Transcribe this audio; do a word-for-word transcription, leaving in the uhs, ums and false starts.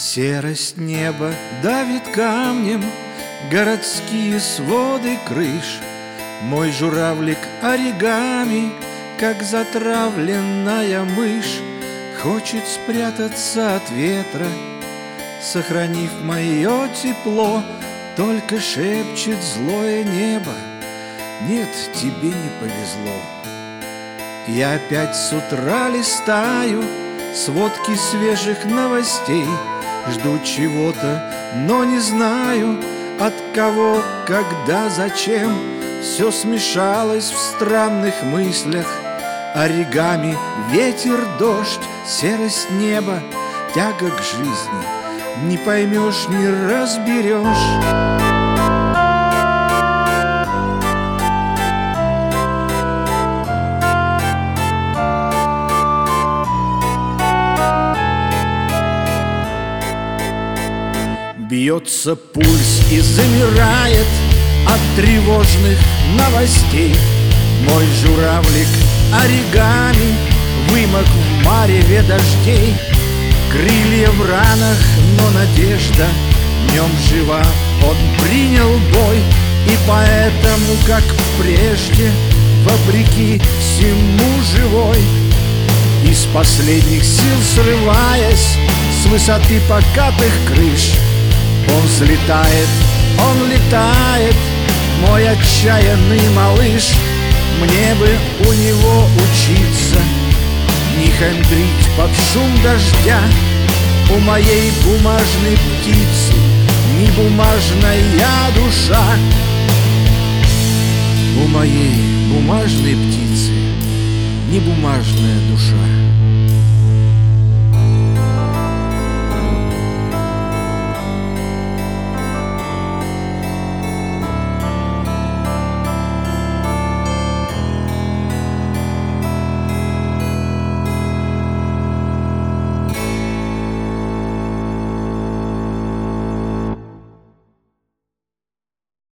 Серость неба давит камнем городские своды крыш. Мой журавлик оригами, как затравленная мышь, хочет спрятаться от ветра, сохранив мое тепло. Только шепчет злое небо: нет, тебе не повезло. Я опять с утра листаю сводки свежих новостей, жду чего-то, но не знаю от кого, когда, зачем. Все смешалось в странных мыслях: оригами, ветер, дождь, серость неба, тяга к жизни. Не поймешь, не разберешь. Бьется пульс и замирает от тревожных новостей. Мой журавлик оригами вымок в мареве дождей. Крылья в ранах, но надежда в нем жива. Он принял бой, и поэтому, как прежде, вопреки всему живой. Из последних сил срываясь с высоты покатых крыш, он взлетает, он летает, мой отчаянный малыш. Мне бы у него учиться, не хандрить под шум дождя. У моей бумажной птицы не бумажная душа. У моей бумажной птицы не бумажная душа.